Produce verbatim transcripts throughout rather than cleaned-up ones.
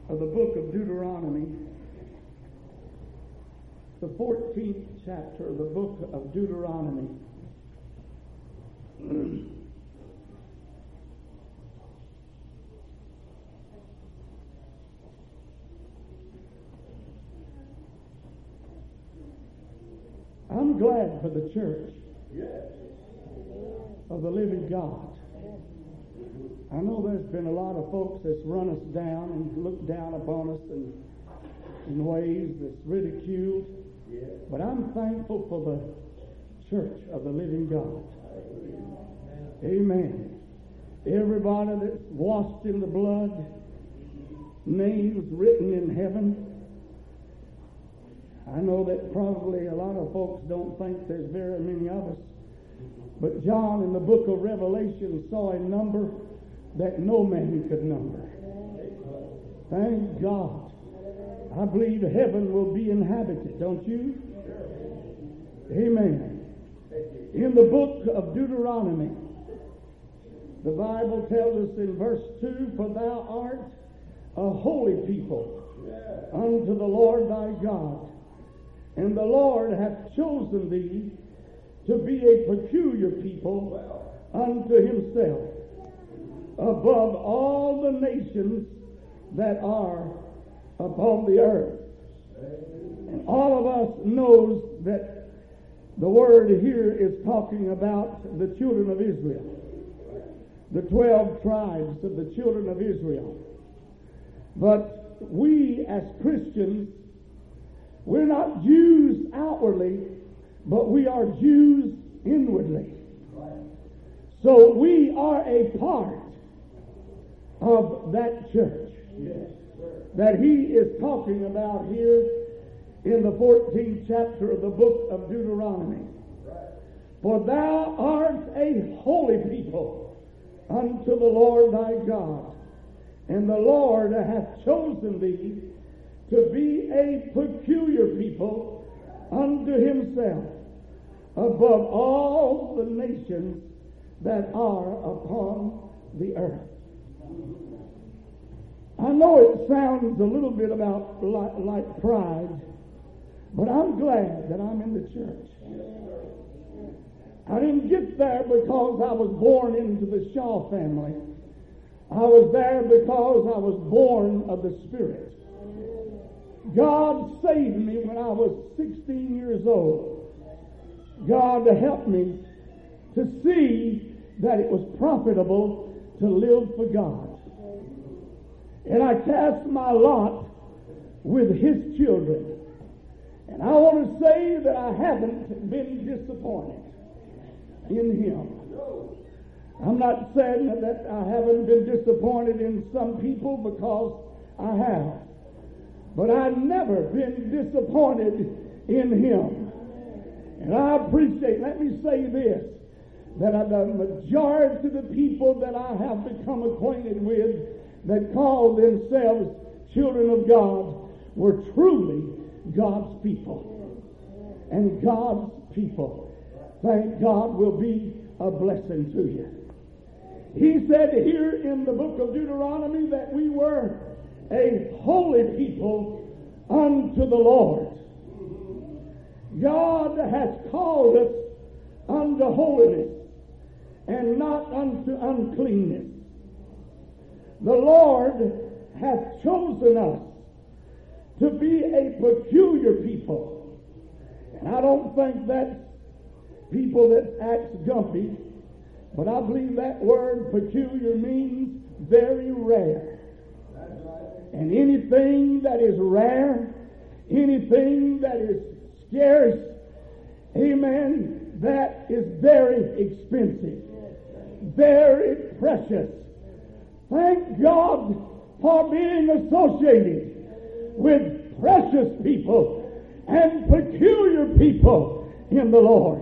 of the book of Deuteronomy, the fourteenth chapter of the book of Deuteronomy. I'm glad for the church of the living God. I know there's been a lot of folks that's run us down and looked down upon us in, in ways that's ridiculed. But I'm thankful for the church of the living God. Amen. Everybody that's washed in the blood, names written in heaven. I know that probably a lot of folks don't think there's very many of us. But John in the book of Revelation saw a number that no man could number. Thank God. I believe heaven will be inhabited, don't you? Amen. In the book of Deuteronomy, the Bible tells us in verse two, "For thou art a holy people unto the Lord thy God, and the Lord hath chosen thee to be a peculiar people unto himself, above all the nations that are upon the earth." And all of us knows that the word here is talking about the children of Israel, the twelve tribes of the children of Israel. But we as Christians, we're not Jews outwardly, but we are Jews inwardly. So we are a part of that church that he is talking about here in the fourteenth chapter of the book of Deuteronomy. "For thou art a holy people unto the Lord thy God, and the Lord hath chosen thee to be a peculiar people unto himself, above all the nations that are upon the earth." I know it sounds a little bit about like, like pride, but I'm glad that I'm in the church. I didn't get there because I was born into the Shaw family. I was there because I was born of the Spirit. God saved me when I was sixteen years old. God helped me to see that it was profitable to live for God. And I cast my lot with his children. And I want to say that I haven't been disappointed in him. I'm not saying that I haven't been disappointed in some people, because I have. But I've never been disappointed in him. And I appreciate, let me say this, that the majority of the people that I have become acquainted with that call themselves children of God were truly God's people. And God's people, thank God, will be a blessing to you. He said here in the book of Deuteronomy that we were a holy people unto the Lord. God has called us unto holiness and not unto uncleanness. The Lord hath chosen us to be a peculiar people. And I don't think that's people that act gumpy, but I believe that word peculiar means very rare. And anything that is rare, anything that is scarce, amen, that is very expensive, very precious. Thank God for being associated with precious people and peculiar people in the Lord.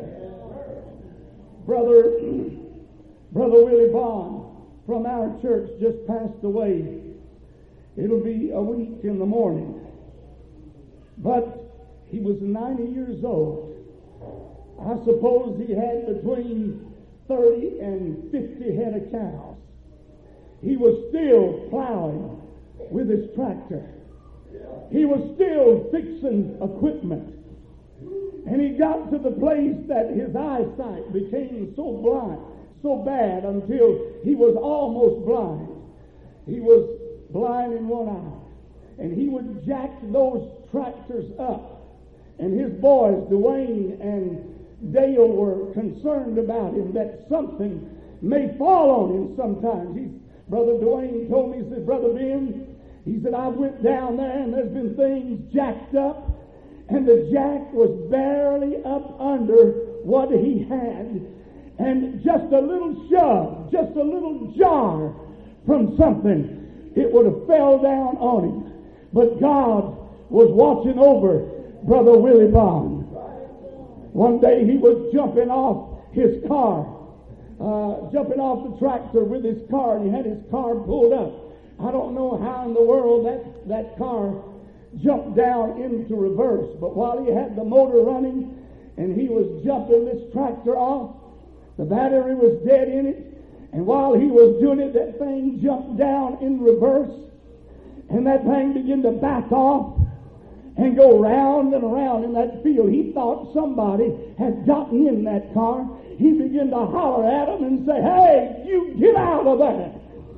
Brother, Brother Willie Bond from our church just passed away. It'll be a week in the morning. But he was ninety years old. I suppose he had between thirty and fifty head of cows. He was still plowing with his tractor. He was still fixing equipment. And he got to the place that his eyesight became so blind, so bad, until he was almost blind. He was blind in one eye. And he would jack those tractors up. And his boys, Dwayne and Dale, were concerned about him, that something may fall on him sometimes. He, Brother Dwayne told me, he said, Brother Ben, he said, I went down there and there's been things jacked up, and the jack was barely up under what he had. And just a little shove, just a little jar from something, it would have fell down on him. But God was watching over Brother Willie Bond. One day he was jumping off his car, uh, jumping off the tractor with his car, and he had his car pulled up. I don't know how in the world that, that car jumped down into reverse, but while he had the motor running and he was jumping this tractor off, the battery was dead in it, and while he was doing it, that thing jumped down in reverse, and that thing began to back off and go round and around in that field. He thought somebody had gotten in that car. He began to holler at him and say, hey, you get out of there.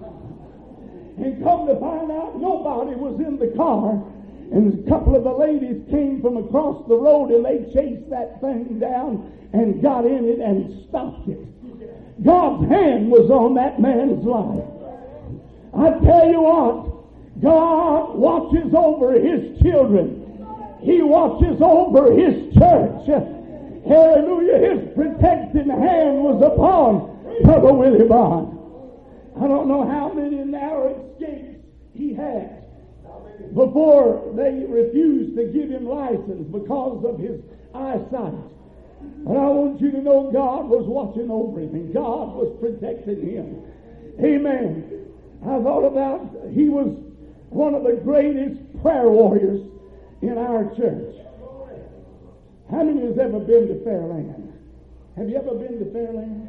And come to find out, nobody was in the car. And a couple of the ladies came from across the road, and they chased that thing down and got in it and stopped it. God's hand was on that man's life. I tell you what, God watches over his children. He watches over his church. Hallelujah. His protecting hand was upon Brother Willie Bond. I don't know how many narrow escapes he had before they refused to give him license because of his eyesight. But I want you to know God was watching over him and God was protecting him. Amen. I thought about, he was one of the greatest prayer warriors in our church. How many has ever been to Fairland? Have you ever been to Fairland?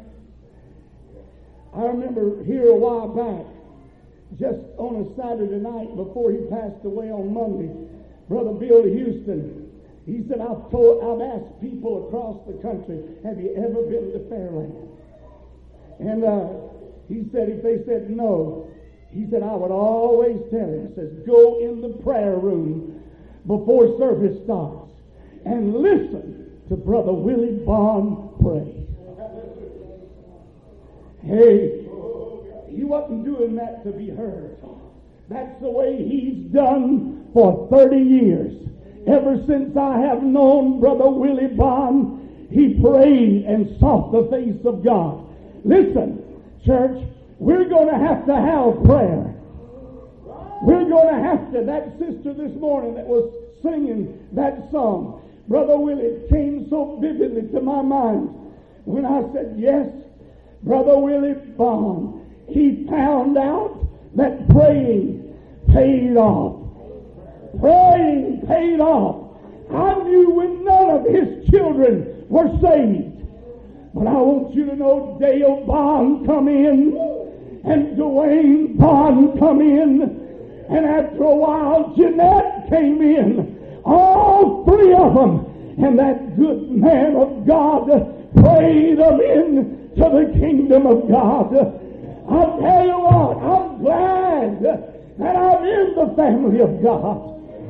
I remember here a while back, just on a Saturday night before he passed away on Monday, Brother Bill Houston, he said, I've told, I've asked people across the country, have you ever been to Fairland? And uh, he said, if they said no, he said, I would always tell him, he says, go in the prayer room before service starts and listen to Brother Willie Bond pray. Hey, he wasn't doing that to be heard. That's the way he's done for thirty years. Ever since I have known Brother Willie Bond, he prayed and sought the face of God. Listen, church, we're going to have to have prayer. We're going to have to. That sister this morning that was singing that song, Brother Willie, came so vividly to my mind when I said, yes, Brother Willie Bond, he found out that praying paid off. Praying paid off. I knew when none of his children were saved. But I want you to know Dale Bond come in and Dwayne Bond come in, and after a while Jeanette came in. All three of them. And that good man of God prayed them in to the kingdom of God. I'll tell you what, I'm glad that I'm in the family of God.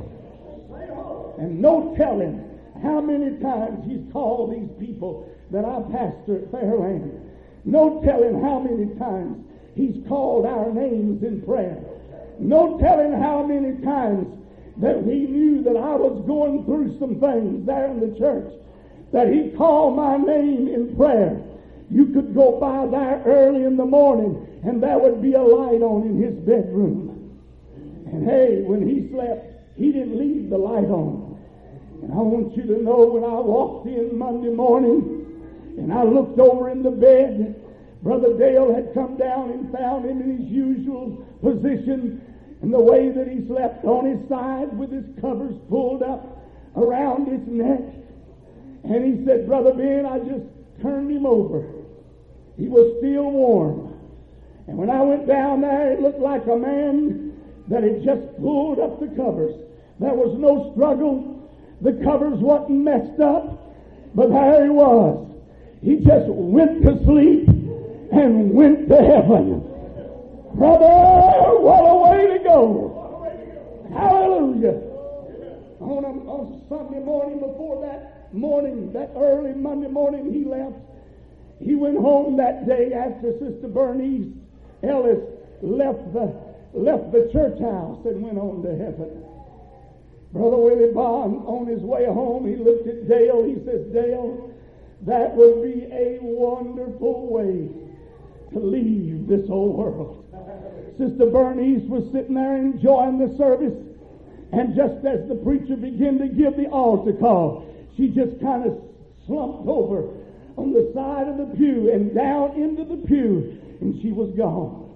And no telling how many times he's called these people that I pastor at Fairland. No telling how many times he's called our names in prayer. No telling how many times that he knew that I was going through some things there in the church, that he called my name in prayer. You could go by there early in the morning and there would be a light on in his bedroom. And hey, when he slept, he didn't leave the light on. And I want you to know, when I walked in Monday morning and I looked over in the bed, Brother Dale had come down and found him in his usual position, and the way that he slept on his side with his covers pulled up around his neck. And he said, Brother Ben, I just turned him over. He was still warm. And when I went down there, it looked like a man that he just pulled up the covers. There was no struggle. The covers wasn't messed up. But there he was. He just went to sleep and went to heaven. Brother, what a way to go. Hallelujah. On, a, on Sunday morning before that morning, that early Monday morning he left, he went home that day after Sister Bernice Ellis left the, left the church house and went on to heaven. Brother Willie Bond, on his way home, he looked at Dale. He says, Dale, that would be a wonderful way to leave this old world. Sister Bernice was sitting there enjoying the service, and just as the preacher began to give the altar call, she just kind of slumped over on the side of the pew and down into the pew, and she was gone.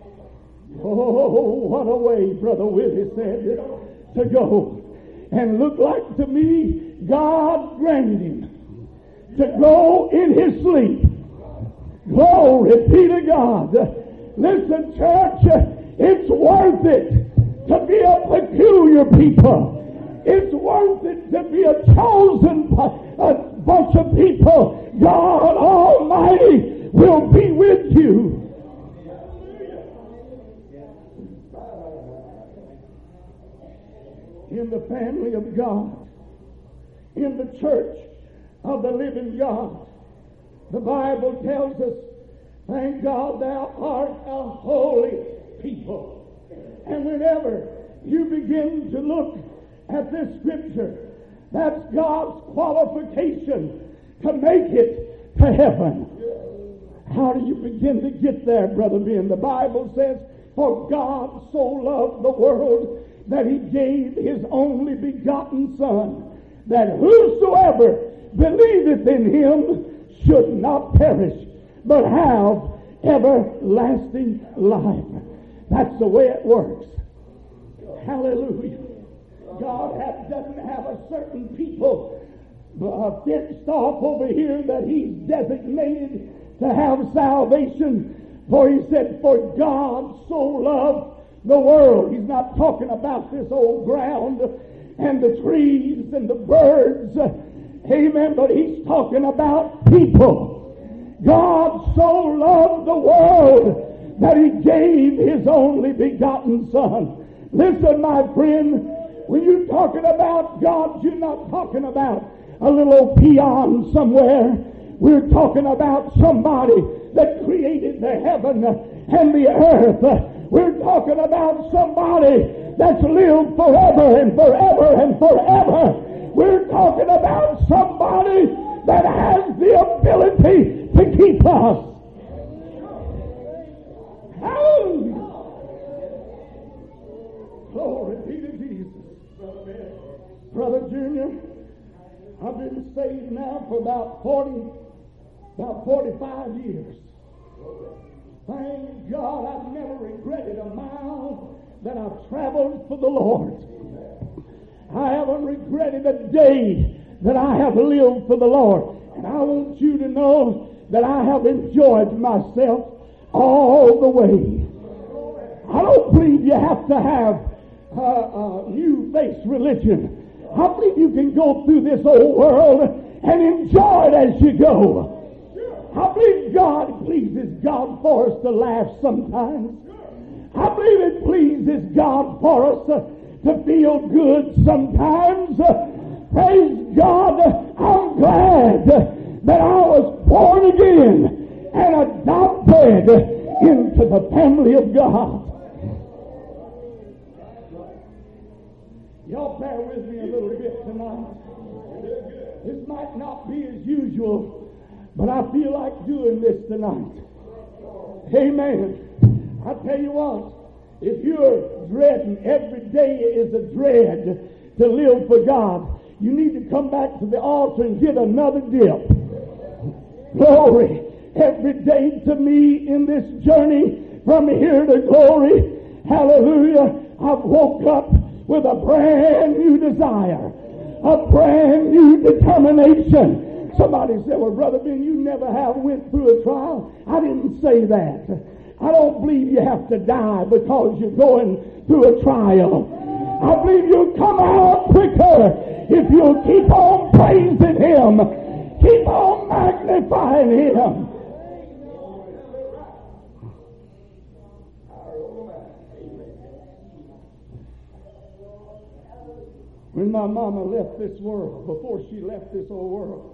Oh, what a way, Brother Willie said, to go. And looked like to me, God granted him to go in his sleep. Glory be to God. Listen, church, it's worth it to be a peculiar people. It's worth it to be a chosen a bunch of people. God Almighty will be with you. In the family of God, in the church of the living God, the Bible tells us, thank God thou art a holy people. And whenever you begin to look at this scripture, that's God's qualification to make it to heaven. How do you begin to get there, Brother Ben? The Bible says, for God so loved the world that he gave his only begotten Son, that whosoever believeth in him should not perish, but have everlasting life. That's the way it works. Hallelujah. God have, doesn't have a certain people uh, fenced off over here that he's designated to have salvation. For he said, for God so loved the world. He's not talking about this old ground and the trees and the birds. Amen. But he's talking about people. God so loved the world that he gave his only begotten Son. Listen, my friend, when you're talking about God, you're not talking about a little peon somewhere. We're talking about somebody that created the heaven and the earth. We're talking about somebody that's lived forever and forever and forever. We're talking about somebody that has the ability to keep us. Hallelujah. Glory be to Jesus. Brother Junior, I've been saved now for about forty, about forty-five years. Thank God I've never regretted a mile that I've traveled for the Lord. I haven't regretted a day that I have lived for the Lord. And I want you to know that I have enjoyed myself all the way. I don't believe you have to have a, a new face religion. I believe you can go through this old world and enjoy it as you go. I believe God pleases God for us to laugh sometimes. I believe it pleases God for us to, to feel good sometimes. Praise God. I'm glad that I was born again and adopted into the family of God. Y'all bear with me a little bit tonight. This might not be as usual, but I feel like doing this tonight. Amen. I tell you what, if you're dreading, every day is a dread to live for God, you need to come back to the altar and get another dip. Glory. Every day to me in this journey from here to glory, hallelujah, I've woke up with a brand new desire, a brand new determination. Somebody said, well, Brother Ben, you never have went through a trial. I didn't say that. I I don't believe you have to die because you're going through a trial. I believe you'll come out quicker if you'll keep on praising Him. Keep on magnifying Him. When my mama left this world, before she left this old world,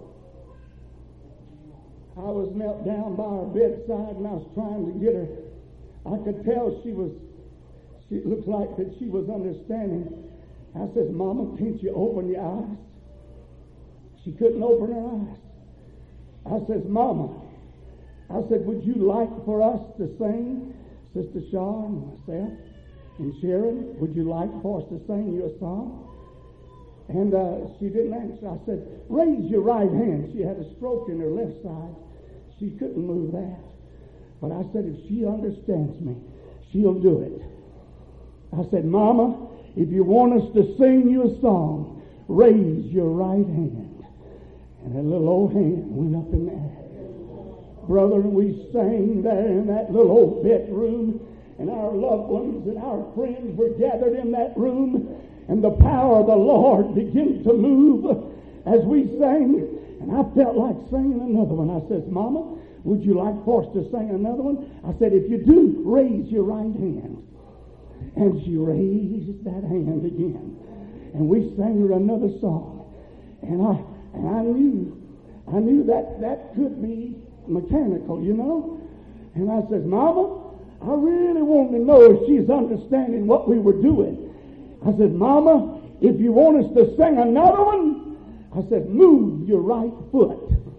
I was knelt down by her bedside and I was trying to get her. I could tell she was, she it looked like that she was understanding. I says, Mama, can't you open your eyes? She couldn't open her eyes. I says, Mama, I said, would you like for us to sing, Sister Shaw and myself and Sharon, would you like for us to sing you a song? And uh, she didn't answer. I said, raise your right hand. She had a stroke in her left side. She couldn't move that. But I said, if she understands me, she'll do it. I said, Mama, if you want us to sing you a song, raise your right hand. And that little old hand went up in the air. Brother, we sang there in that little old bedroom, and our loved ones and our friends were gathered in that room. And the power of the Lord began to move as we sang. And I felt like singing another one. I says, Mama, would you like for us to sing another one? I said, if you do, raise your right hand. And she raised that hand again. And we sang her another song. And I and I knew, I knew that that could be mechanical, you know. And I says, Mama, I really want to know if she's understanding what we were doing. I said, Mama, if you want us to sing another one, I said, move your right foot.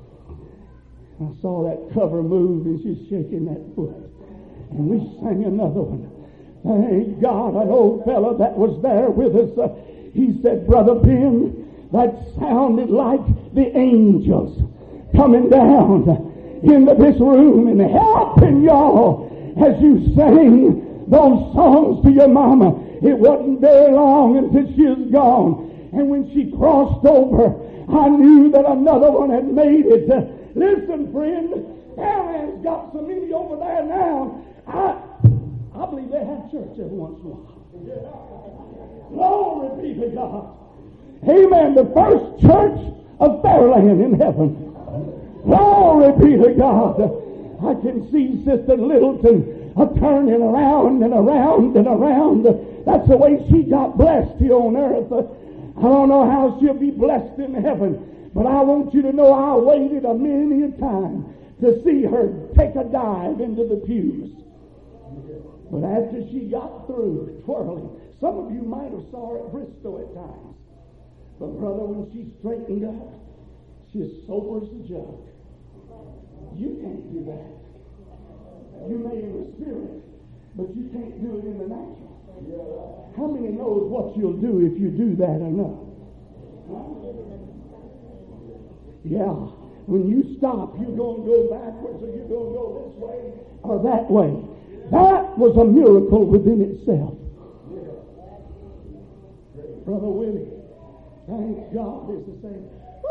I saw that cover move, and she's shaking that foot. And we sang another one. Thank God, an old fellow that was there with us, uh, he said, Brother Ben, that sounded like the angels coming down into this room and helping y'all as you sang those songs to your mama. It wasn't very long until she was gone. And when she crossed over, I knew that another one had made it. Uh, listen, friend, Fairland's got so many over there now. I I believe they have church every once in a while. Glory be to God. Amen. The first church of Fairland in heaven. Glory be to God. I can see Sister Littleton uh, turning around and around and around. That's the way she got blessed here on earth. I don't know how she'll be blessed in heaven, but I want you to know I waited a many a time to see her take a dive into the pews. But after she got through twirling, some of you might have saw her at Bristol at times. But brother, when she straightened up, she as sober as a jug. You can't do that. You may in the spirit, but you can't do it in the natural. How many knows what you'll do if you do that enough? Yeah. When you stop, you're going to go backwards or you're going to go this way or that way. That was a miracle within itself. Brother Willie, thank God is the same.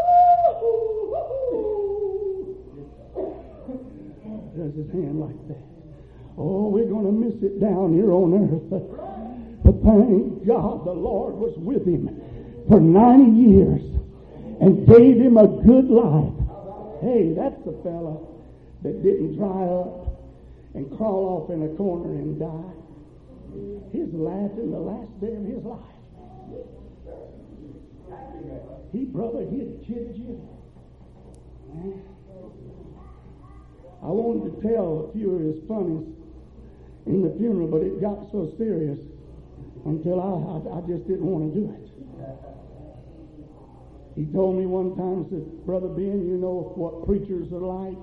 Does his hand like that. Oh, we're going to miss it down here on earth. But thank God the Lord was with him for ninety years and gave him a good life. Hey, that's the fella that didn't dry up and crawl off in a corner and die. His last in the last day of his life. He, brother, he'd kid you. I wanted to tell a few of his funnies in the funeral, but it got so serious until I, I, I just didn't want to do it. He told me one time, said, Brother Ben, you know what preachers are like?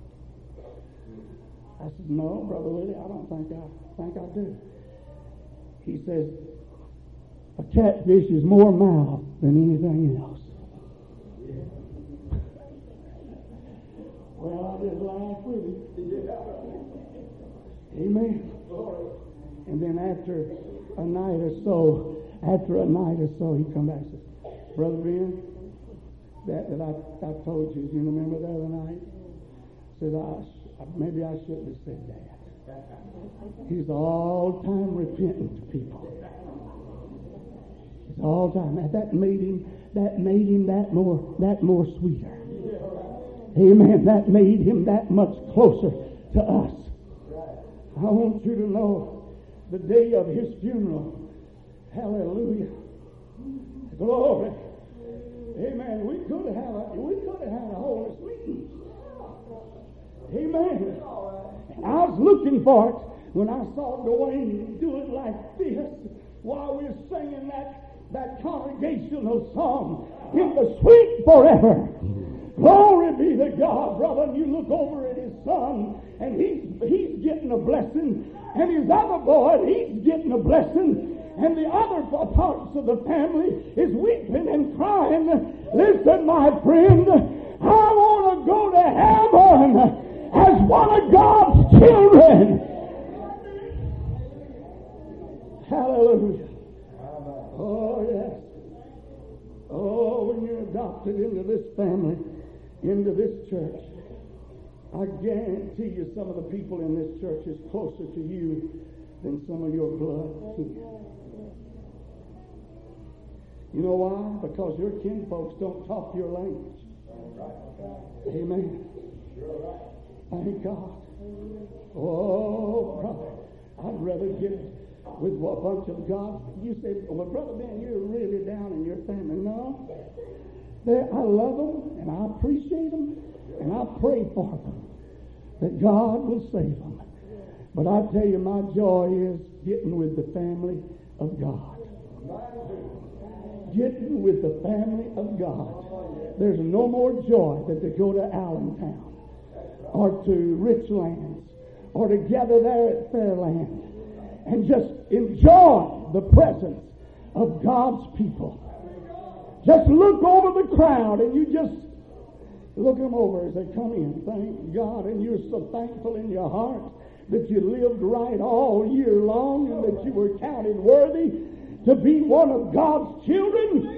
I said, no, Brother Willie, I don't think I think I do. He says, a catfish is more mouth than anything else. Well, I just laughed with him. Amen. And then after a night or so, after a night or so, he come back and says, Brother Ben, that, that I, I told you, you remember the other night? Said, I, maybe I shouldn't have said that. He's all-time repentant people. He's all-time. And that made him, that made him that more, that more sweeter. Amen. That made him that much closer to us. I want you to know the day of his funeral. Hallelujah. Glory. Amen. We could have had a, we could have had a holy sleep. Amen. And I was looking for it when I saw Dwayne do it like this while we were singing that, that congregational song, in the sweet forever. Glory be to God, brother. And you look over at his son, and he's he's getting a blessing, and his other boy, he's getting a blessing, and the other parts of the family is weeping and crying. Listen, my friend, I want to go to heaven as one of God's children. Hallelujah. Oh, yes. Oh, when you're adopted into this family, into this church, I guarantee you some of the people in this church is closer to you than some of your blood kin. You know why? Because your kinfolks don't talk your language. Amen. Thank God. Oh, brother, I'd rather get with a bunch of God. You say, well, Brother Ben, you're really down in your family. No. They're, I love them, and I appreciate them, and I pray for them, that God will save them. But I tell you, my joy is getting with the family of God. Getting with the family of God. There's no more joy than to go to Allentown, or to Richlands, or to gather there at Fairland, and just enjoy the presence of God's people. Just look over the crowd, and you just look them over as they come in. Thank God. And you're so thankful in your heart that you lived right all year long, and that you were counted worthy to be one of God's children.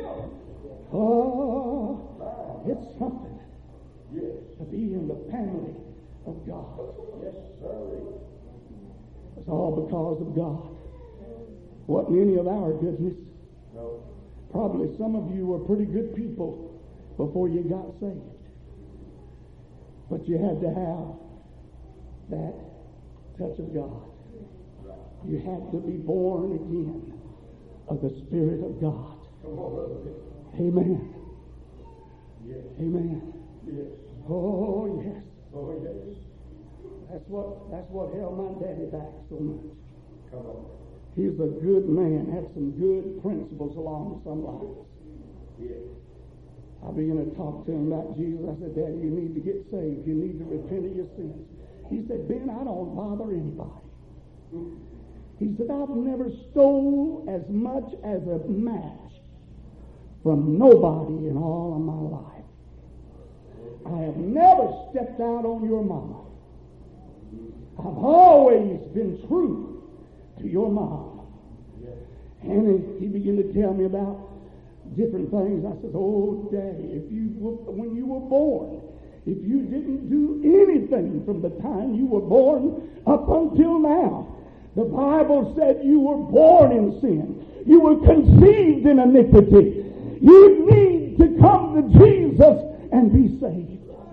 Oh, it's something to be in the family of God. Yes, sir. It's all because of God. Wasn't any of our goodness. No. Probably some of you were pretty good people before you got saved. But you had to have that touch of God. You had to be born again of the Spirit of God. Amen. Yes. Amen. Yes. Oh, yes. Oh, yes. That's what that's what held my daddy back so much. Come on. He's a good man, had some good principles along some lines. Yeah. I began to talk to him about Jesus. I said, Daddy, you need to get saved. You need to repent of your sins. He said, Ben, I don't bother anybody. He said, I've never stole as much as a match from nobody in all of my life. I have never stepped out on your mama. I've always been true to your mom. And he began to tell me about different things. I said, oh, Daddy, if you were, when you were born, if you didn't do anything from the time you were born up until now, the Bible said you were born in sin. You were conceived in iniquity. You need to come to Jesus and be saved.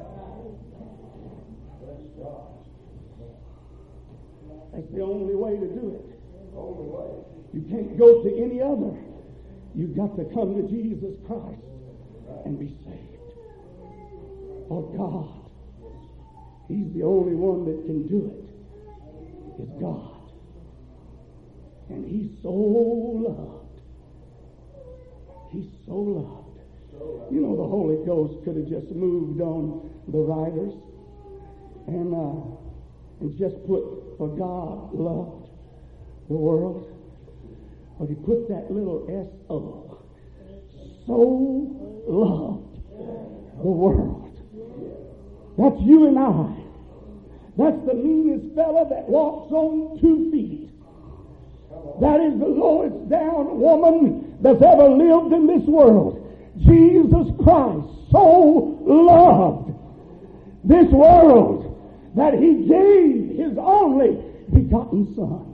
That's the only way to do it. Only way. You can't go to any other. You've got to come to Jesus Christ and be saved. For God, He's the only one that can do it. Is God. And He's so loved. He's so loved. You know, the Holy Ghost could have just moved on the writers and uh, and just put, for God loved the world. But He put that little S O. So loved the world. That's you and I. That's the meanest fella that walks on two feet. That is the lowest down woman that's ever lived in this world. Jesus Christ so loved this world that He gave His only begotten Son.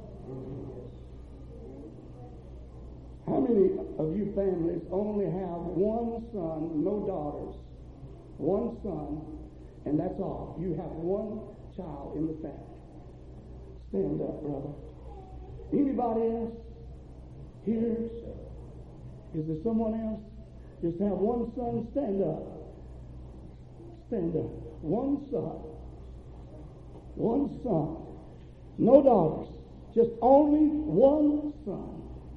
How many of you families only have one son, no daughters? One son, and that's all. You have one child in the family. Stand up, brother. Anybody else? Here? Is there someone else? Just have one son. Stand up. Stand up. One son. One son. No daughters. Just only one son.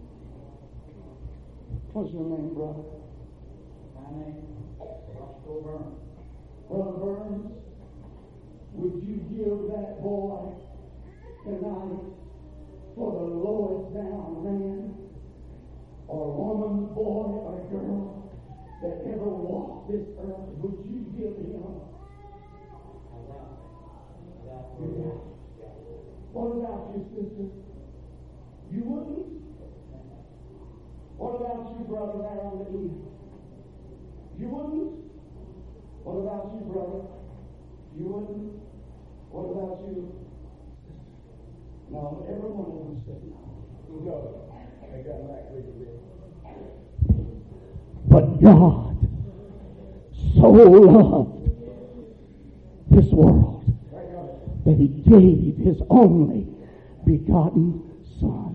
What's your name, brother? My name is Roscoe Burns. Brother Burns, would you give that boy tonight for the lowest down man or woman, boy or girl that ever walked this earth? Would you give him? Yeah. What about you, sister? You wouldn't? What about you, brother, there on the end? You wouldn't? What about you, brother? You wouldn't? What about you? No, every one of them said no. No. I got back with you. But God so loved this world that he gave his only begotten Son.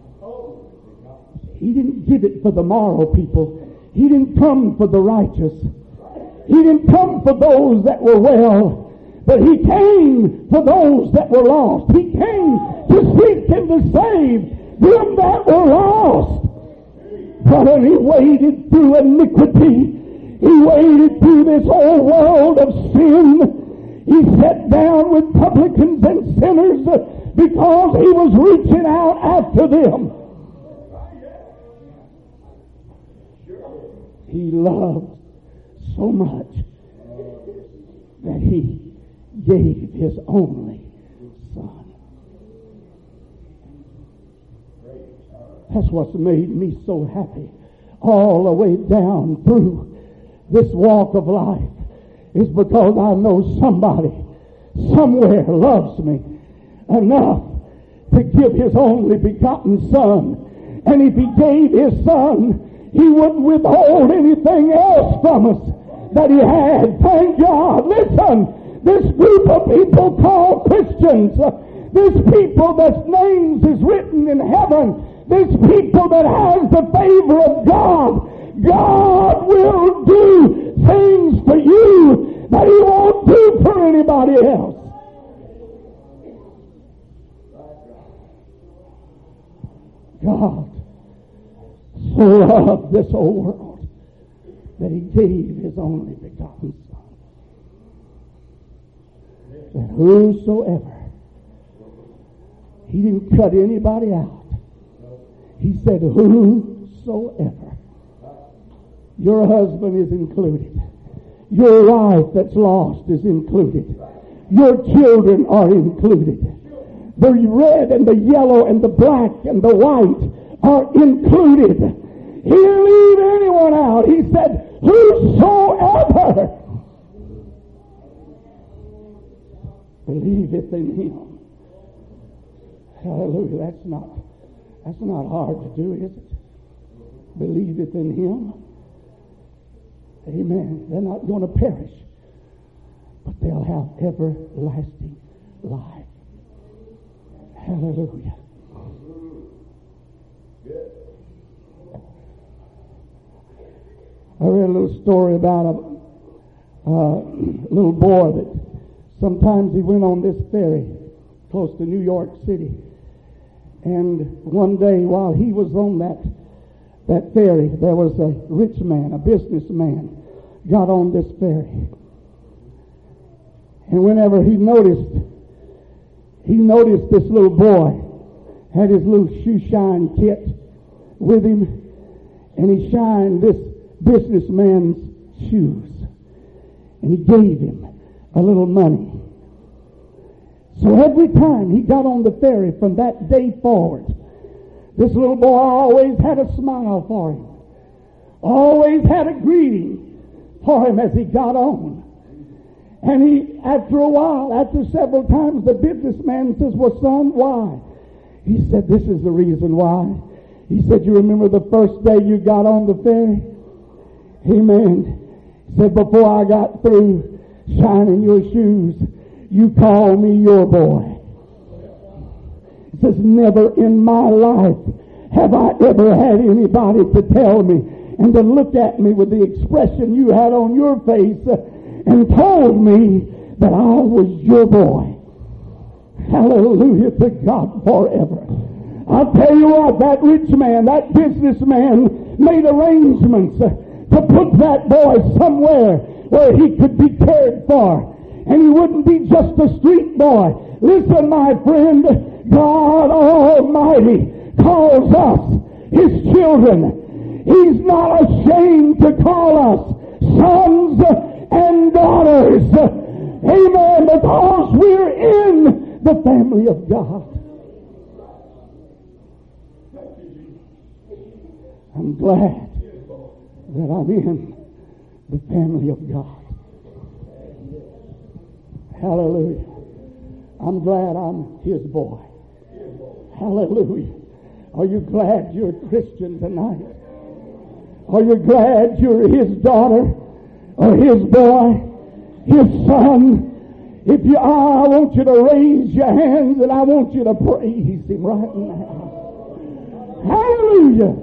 He didn't give it for the moral people. He didn't come for the righteous. He didn't come for those that were well. But he came for those that were lost. He came to seek and to save them that were lost. Brother, he waded through iniquity. He waded through this whole world of sin. He sat down with publicans and sinners because he was reaching out after them. He loved so much that he gave his only Son. That's what's made me so happy all the way down through this walk of life, is because I know somebody somewhere loves me enough to give his only begotten Son. And if he gave his Son, he wouldn't withhold anything else from us that he had. Thank God. Listen, this group of people called Christians, uh, this people that's names is written in heaven, this people that has the favor of God, God will do things for you that he won't do for anybody else. God so loved this whole world that he gave his only begotten Son, that whosoever, he didn't cut anybody out. He said whosoever. Your husband is included. Your wife that's lost is included. Your children are included. The red and the yellow and the black and the white are included. He didn't leave anyone out. He said, whosoever believeth in him. Hallelujah. That's not, that's not hard to do, is it? Believeth in him. Amen. They're not going to perish, but they'll have everlasting life. Hallelujah. I read a little story about a uh, little boy that sometimes he went on this ferry close to New York City. And one day while he was on that that ferry, there was a rich man, a businessman, got on this ferry. And whenever he noticed, he noticed this little boy had his little shoe shine kit with him, and he shined this businessman's shoes, and he gave him a little money. So every time he got on the ferry from that day forward, this little boy always had a smile for him, always had a greeting for him as he got on. And he, after a while, after several times, the businessman says, well, son, why? He said, this is the reason why. He said, you remember the first day you got on the ferry? Amen. He said, before I got through shining your shoes, you called me your boy. He says, never in my life have I ever had anybody to tell me and to look at me with the expression you had on your face and told me that I was your boy. Hallelujah to God forever. I'll tell you what, that rich man, that businessman made arrangements to put that boy somewhere where he could be cared for. And he wouldn't be just a street boy. Listen, my friend, God Almighty calls us His children. He's not ashamed to call us sons and daughters. Amen. Because we're in the family of God. I'm glad that I'm in the family of God. Hallelujah. I'm glad I'm His boy. Hallelujah. Are you glad you're a Christian tonight? Are you glad you're His daughter or His boy, His son? If you are, I want you to raise your hands and I want you to praise Him right now. Hallelujah.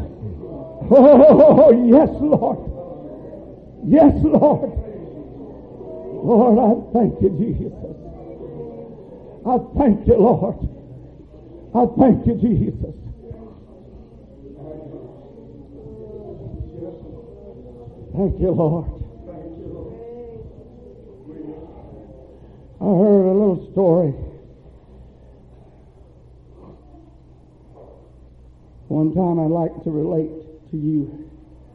Oh, yes, Lord. Yes, Lord. Lord, I thank you, Jesus. I thank you, Lord. I thank you, Jesus. Thank you, Lord. I heard a little story. One time I'd like to relate to you.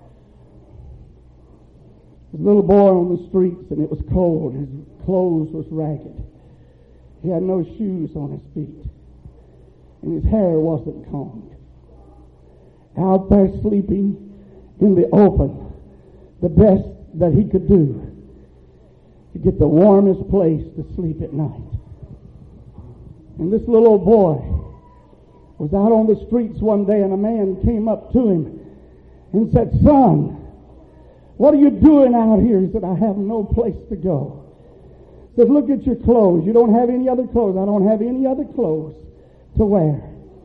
There's a little boy on the streets and it was cold. His clothes was ragged. He had no shoes on his feet. And his hair wasn't combed. Out there sleeping in the open, the best that he could do to get the warmest place to sleep at night. And this little old boy was out on the streets one day and a man came up to him and said, son, what are you doing out here? He said, I have no place to go. He said, look at your clothes. You don't have any other clothes. I don't have any other clothes to wear.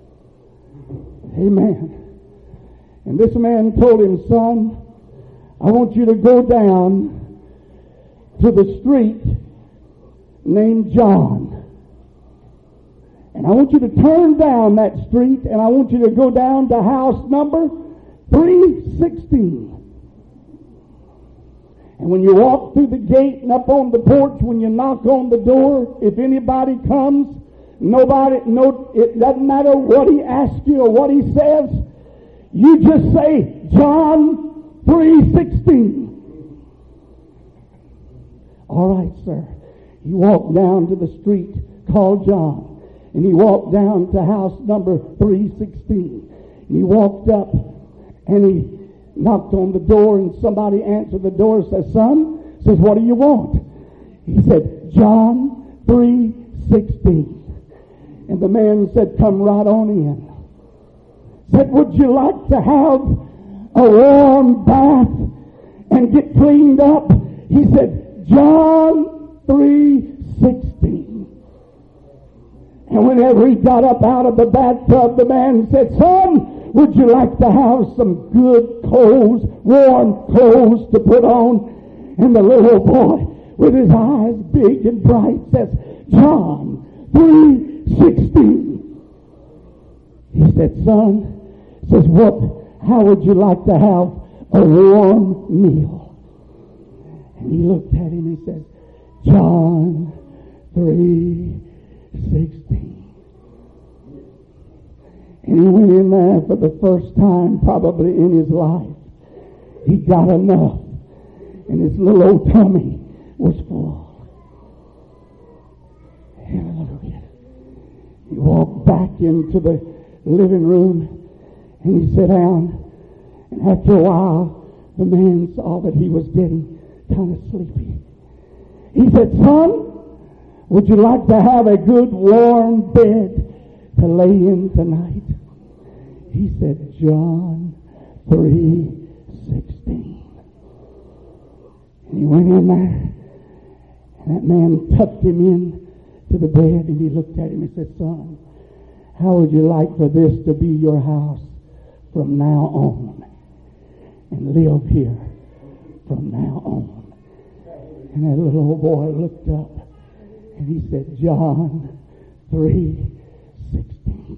Amen. And this man told him, son, I want you to go down to the street named John. And I want you to turn down that street and I want you to go down to house number three sixteen. And when you walk through the gate and up on the porch, when you knock on the door, if anybody comes, nobody, no, it doesn't matter what he asks you or what he says, you just say, John three sixteen. All right, sir. He walked down to the street called John. And he walked down to house number three sixteen. And he walked up and he knocked on the door and somebody answered the door and says, son, says, what do you want? He said, John three sixteen. And the man said, come right on in. Said, would you like to have a warm bath and get cleaned up? He said, John three sixteen. And whenever he got up out of the bathtub, the man said, son, would you like to have some good clothes, warm clothes to put on? And the little boy, with his eyes big and bright, says, John three sixteen. He said, son, says, what, how would you like to have a warm meal? And he looked at him and said, John three sixteen. And he went in there for the first time probably in his life. He got enough. And his little old tummy was full. Hallelujah. He walked back into the living room and he sat down. And after a while, the man saw that he was getting kind of sleepy. He said, son, would you like to have a good warm bed to lay in tonight? He said, John three sixteen. And he went in there, and that man tucked him in to the bed, and he looked at him and said, son, how would you like for this to be your house from now on? And live here from now on. And that little old boy looked up, and he said, John three sixteen.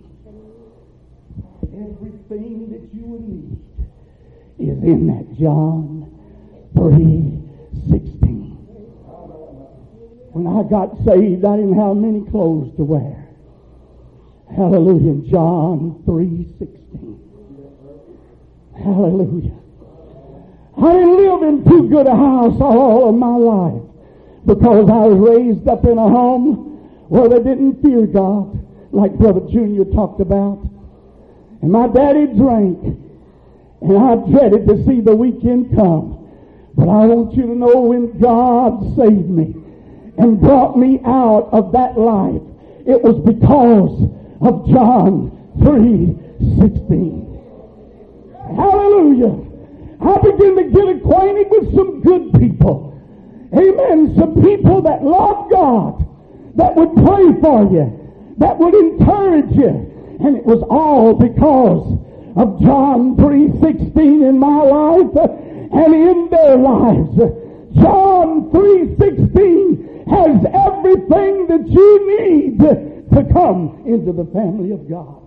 Everything that you would need is in that John three sixteen. When I got saved, I didn't have many clothes to wear. Hallelujah. John three sixteen. Hallelujah. I didn't live in too good a house all of my life because I was raised up in a home where they didn't fear God, like Brother Junior talked about. And my daddy drank, and I dreaded to see the weekend come. But I want you to know, when God saved me and brought me out of that life, it was because of John three sixteen. Hallelujah. I began to get acquainted with some good people. Amen. Some people that love God, that would pray for you, that would encourage you. And it was all because of John three sixteen in my life and in their lives. John three sixteen has everything that you need to come into the family of God.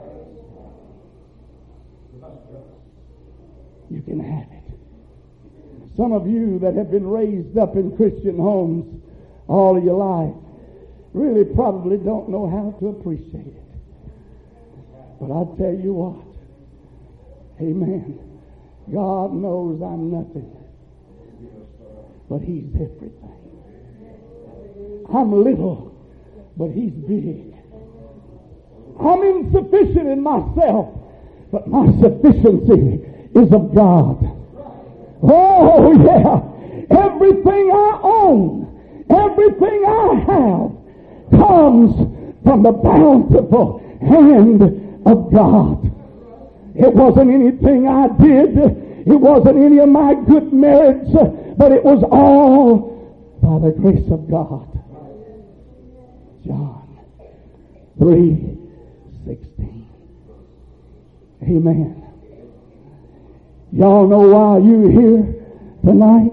You can have it. Some of you that have been raised up in Christian homes all of your life really probably don't know how to appreciate it. But I tell you what, amen, God knows I'm nothing, but He's everything. I'm little, but He's big. I'm insufficient in myself, but my sufficiency is of God. Oh yeah, everything I own, everything I have comes from the bountiful hand of God. It wasn't anything I did, it wasn't any of my good merits, but it was all by the grace of God. John three sixteen. Amen. Y'all know why you're here tonight?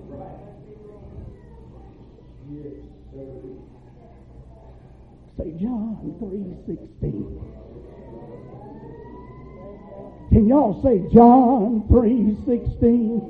Say John three sixteen. Can y'all say John three sixteen?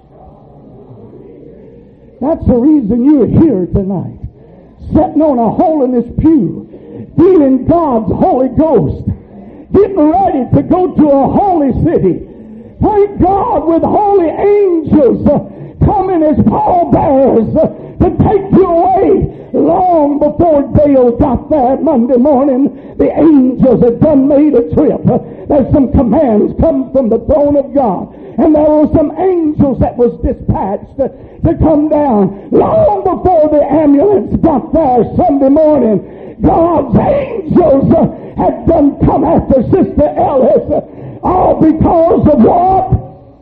That's the reason you're here tonight. Sitting on a hole in this pew, feeling God's Holy Ghost, getting ready to go to a holy city. Thank God, with holy angels uh, coming as pallbearers uh, to take you away. Long before Dale got there Monday morning, the angels had done made a trip. Uh, there's some commands come from the throne of God. And there were some angels that was dispatched uh, to come down. Long before the ambulance got there Sunday morning, God's angels uh, had done come after Sister Ellis. Uh, All because of what?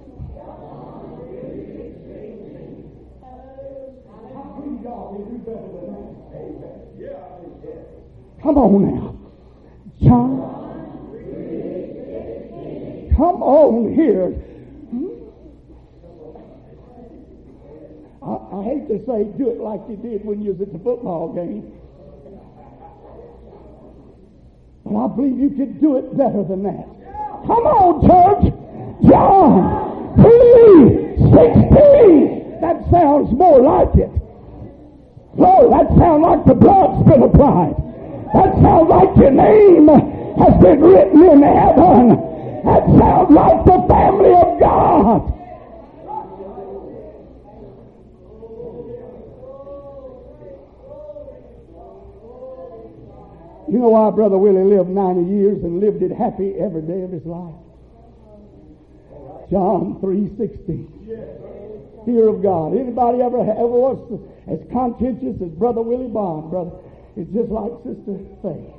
Come on now. John. Come on here. I, I hate to say do it like you did when you was at the football game. But I believe you could do it better than that. Come on, church. John three sixteen. That sounds more like it. Lord, that sounds like the blood's been applied. That sounds like your name has been written in heaven. That sounds like the family of God. You know why Brother Willie lived ninety years and lived it happy every day of his life? John three sixteen. fear of God. Anybody ever ever was as conscientious as Brother Willie Bond, brother? It's just like Sister Faye.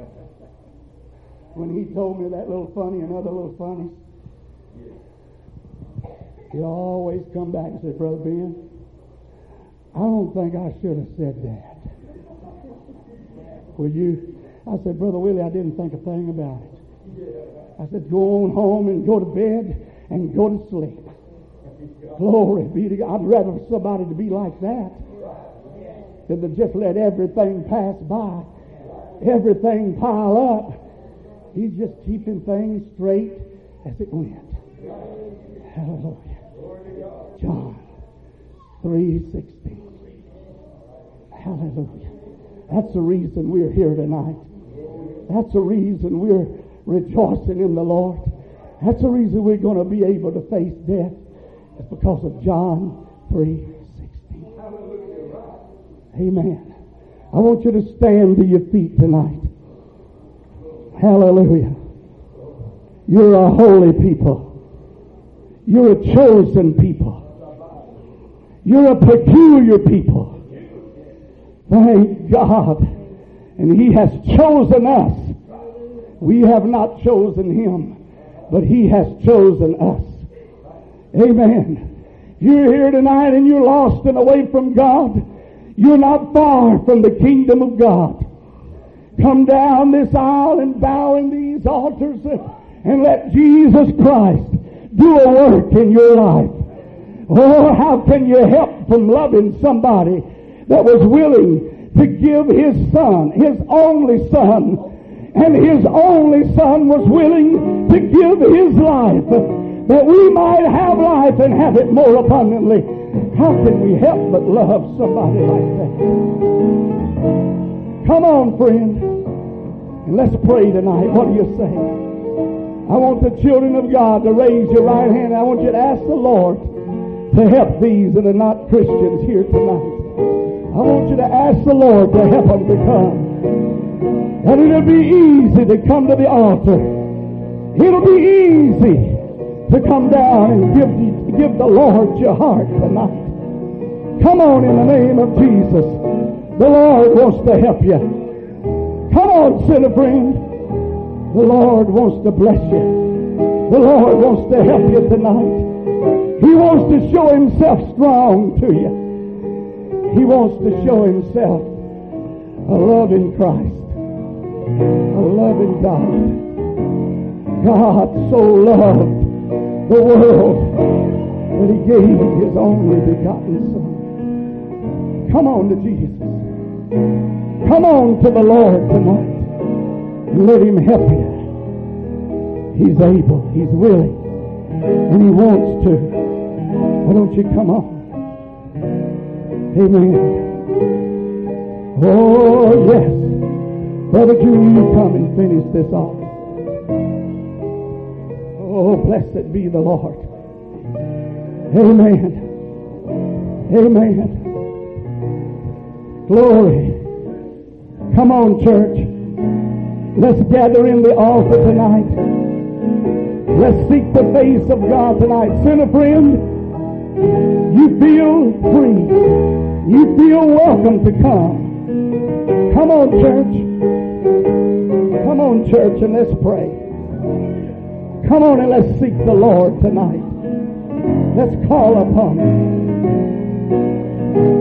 When he told me that little funny and other little funnies, he always come back and say, Brother Ben, I don't think I should have said that. Will you? I said, Brother Willie, I didn't think a thing about it. I said, go on home and go to bed and go to sleep. Glory be to God. I'd rather for somebody to be like that than to just let everything pass by, everything pile up. He's just keeping things straight as it went. Hallelujah. John three sixteen. Hallelujah. That's the reason we're here tonight. That's the reason we're rejoicing in the Lord. That's the reason we're going to be able to face death. It's because of John three sixteen. Amen. I want you to stand to your feet tonight. Hallelujah. You're a holy people. You're a chosen people. You're a peculiar people. Thank God. And He has chosen us. We have not chosen Him, but He has chosen us. Amen. You're here tonight and you're lost and away from God. You're not far from the kingdom of God. Come down this aisle and bow in these altars and let Jesus Christ do a work in your life. Oh, how can you help from loving somebody that was willing to give His Son, His only Son, and His only Son was willing to give His life that we might have life and have it more abundantly. How can we help but love somebody like that? Come on, friend, and let's pray tonight. What do you say? I want the children of God to raise your right hand. I want you to ask the Lord to help these that are not Christians here tonight. I want you to ask the Lord to help them to come. And it'll be easy to come to the altar. It'll be easy to come down and give, give the Lord your heart tonight. Come on in the name of Jesus. The Lord wants to help you. Come on, sinner friend. The Lord wants to bless you. The Lord wants to help you tonight. He wants to show Himself strong to you. He wants to show Himself a loving Christ, a loving God. God so loved the world that He gave His only begotten Son. Come on to Jesus. Come on to the Lord tonight. Let Him help you. He's able. He's willing. And He wants to. Why don't you come on? Amen. Oh, yes. Brother Junior, you come and finish this off. Oh, blessed be the Lord. Amen. Amen. Glory. Come on, church. Let's gather in the altar tonight. Let's seek the face of God tonight. Sinner friend, you feel free. You feel welcome to come. Come on, church. Come on, church, and let's pray. Come on and let's seek the Lord tonight. Let's call upon Him.